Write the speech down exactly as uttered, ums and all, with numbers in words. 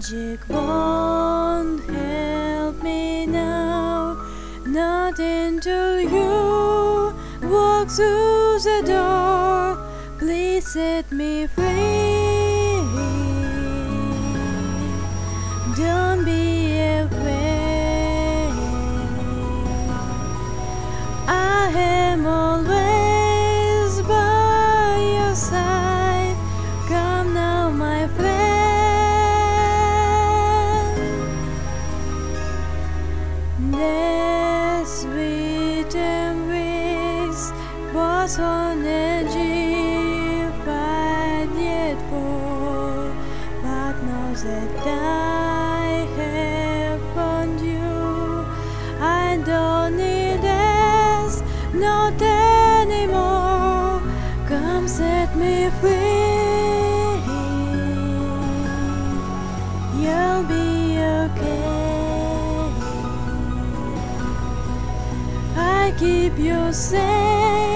Magic won't help me now, not until you walk through the door. Please set me free. Don't be afraid. I am always by your side. Come now, my friend. The sweet embrace was on edgy, fight yet full. But now that I have found you, I don't need this not anymore. Come set me free. You'll be okay. I keep you safe.